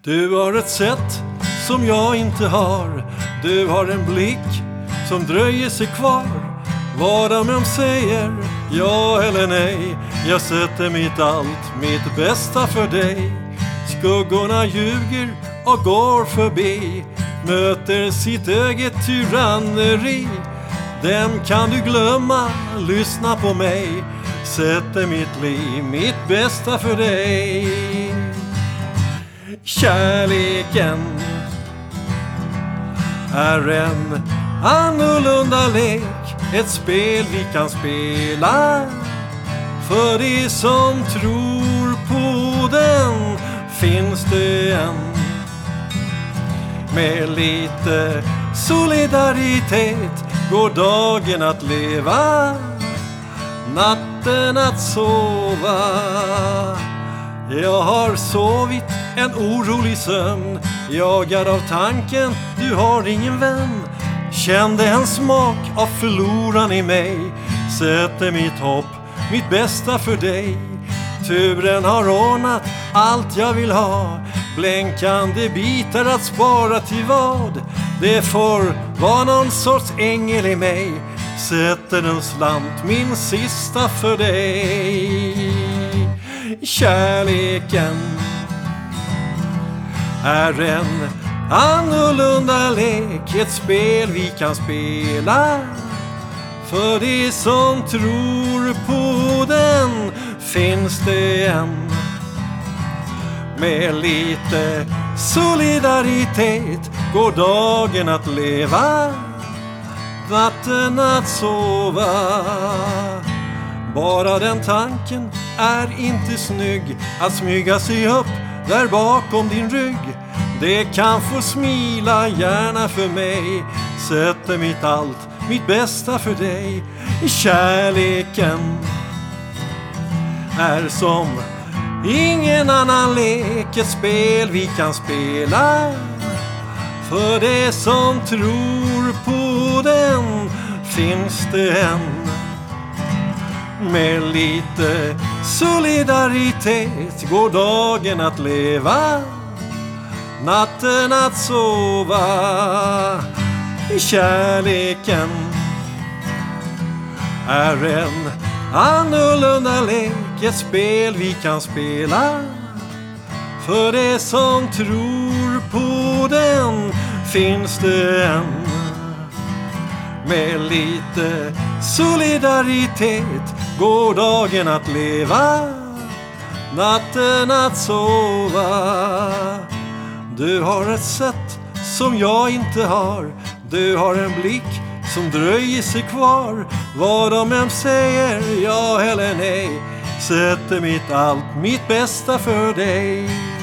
Du har ett sätt som jag inte har. Du har en blick som dröjer sig kvar. Vad de säger, ja eller nej. Jag sätter mitt allt, mitt bästa för dig. Skuggorna ljuger och går förbi. Möter sitt eget tyranneri. Dem kan du glömma, lyssna på mig. Sätter mitt liv, mitt bästa för dig. Kärleken är en annorlunda lek. Ett spel vi kan spela. För de som tror på den finns det en. Med lite solidaritet går dagen att leva, natten att sova. Jag har sovit en orolig sömn, jagad av tanken du har ingen vän. Kände en smak av förloran i mig. Sätter mitt hopp, mitt bästa för dig. Turen har ordnat allt jag vill ha. Blänkande bitar att spara till vad? Det får vara någon sorts ängel i mig. Sätter en slant, min sista för dig. Kärleken är en annorlunda lek. Ett spel vi kan spela. För de som tror på den finns det en. Med lite solidaritet går dagen att leva, natten att sova. Bara den tanken är inte snygg, att smyga sig upp där bakom din rygg. Det kan få smila gärna för mig. Sätter mitt allt, mitt bästa för dig. Kärleken är som ingen annan lek. Ett spel vi kan spela. För det som tror på den finns det en. Med lite solidaritet går dagen att leva, natten att sova. Kärleken är en annorlunda lek. Ett spel vi kan spela. För det som tror på den finns det en. Med lite solidaritet går dagen att leva, natten att sova. Du har ett sätt som jag inte har. Du har en blick som dröjer sig kvar. Vad de än säger, ja eller nej. Sätter mitt allt, mitt bästa för dig.